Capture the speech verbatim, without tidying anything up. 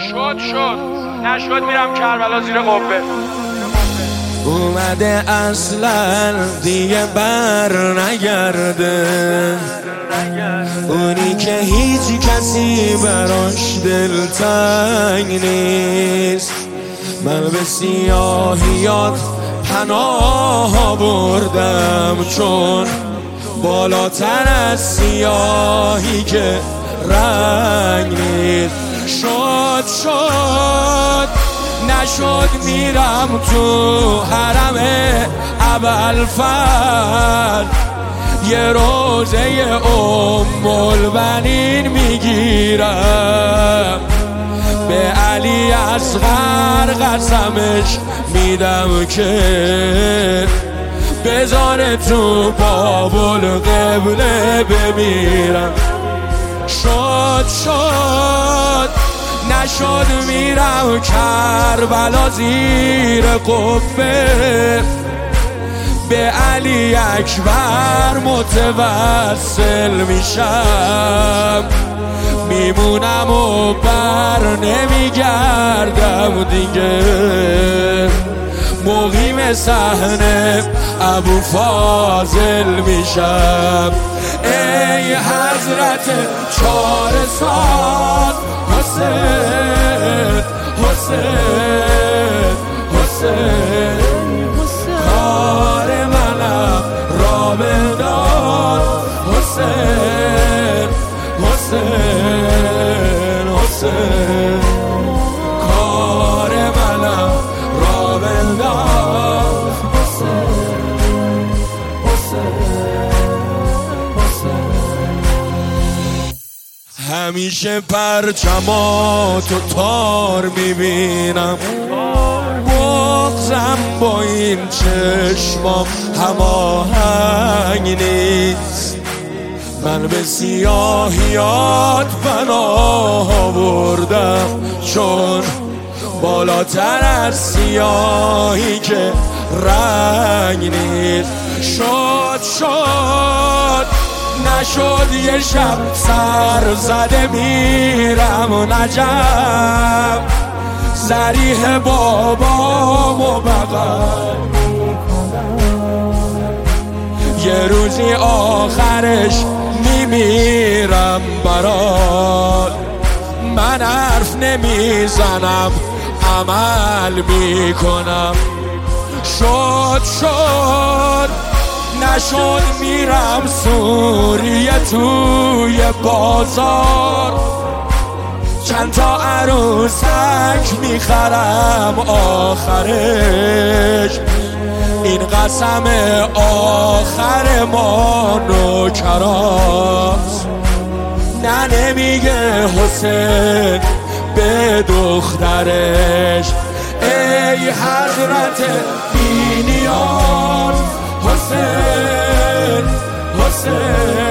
شد شد نشد میرم کربلا زیر قبه. اومده اصلا دیگه بر نگرده، اونی که هیچ کسی براش دلتنگ نیست. من به سیاهیات پناه بردم، چون بالاتر از سیاهی که رنگ نیست. شد شد نشد میرم تو حرم ابوالفضل، یه روزه ام البنین میگیرم. به علی اصغر قسمش میدم که بذاره تو بابل قبله بمیرم. شد شد نشد میرم کربلا زیر قبه، به علی اکبر متوسل میشم. میمونم و بر نمیگردم دیگه، مقیم صحنه ابو فاضل میشم. ای حضرت چار سال حسین حسین حسین، کار منم را بدار حسین حسین حسین، کار منم را بدار حسین حسین. همیشه پرچماتو تار میبینم، بغضم با این چشمام هماهنگ نیست. من به سیاهیات پناه بردم، چون بالاتر از سیاهی که رنگ نیست. شد شد نشد یه شب سر زده میرم و نجم، ضریح بابامو بغل یه روزی آخرش میمیرم برات. من حرف نمیزنم عمل میکنم. شد شد نشد میرم سوریه توی بازار، چند تا عروسک میخرم آخرش. این قسم آخر ما نوکراست، نه نمیگه حسین به دخترش. ای حضرت بی نیاز حسین حسین